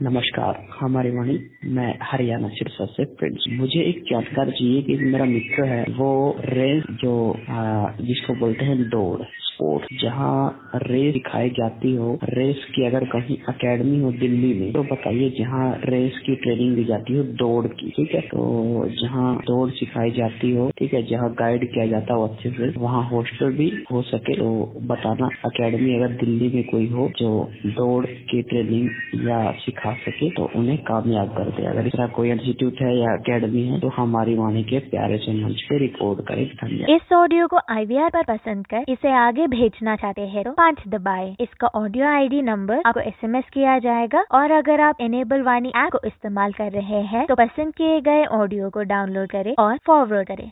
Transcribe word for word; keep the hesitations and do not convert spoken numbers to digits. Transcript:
नमस्कार, हमारी वाणी। मैं हरियाणा सिरसा से प्रिंस। मुझे एक जानकारी चाहिए कि मेरा मित्र है वो रेस जो आ, जिसको बोलते हैं दौड़ स्पोर्ट, जहाँ रेस सिखाई जाती हो, रेस की अगर कहीं अकेडमी हो दिल्ली में तो बताइए, जहाँ रेस की ट्रेनिंग दी जाती हो दौड़ की, ठीक है। तो जहाँ दौड़ सिखाई जाती हो, ठीक है, जहाँ गाइड किया जाता हो अच्छे से, वहाँ हॉस्टल भी हो सके तो बताना। अकेडमी अगर दिल्ली में कोई हो जो दौड़ की ट्रेनिंग या सिखा सके तो उन्हें कामयाब कर दे। अगर इस तरह कोई इंस्टीट्यूट है या अकेडमी है तो हमारी वाणी के प्यारे से मंच पे रिकॉर्ड करें। धन्यवाद। इस ऑडियो को आई वी आर पर पसंद कर इसे आगे भेजना चाहते हैं तो पाँच दबाएं। इसका ऑडियो आई डी नंबर आपको एस एम एस किया जाएगा। और अगर आप एनेबल वाणी ऐप को इस्तेमाल कर रहे हैं तो पसंद किए गए ऑडियो को डाउनलोड करें और फॉरवर्ड करें।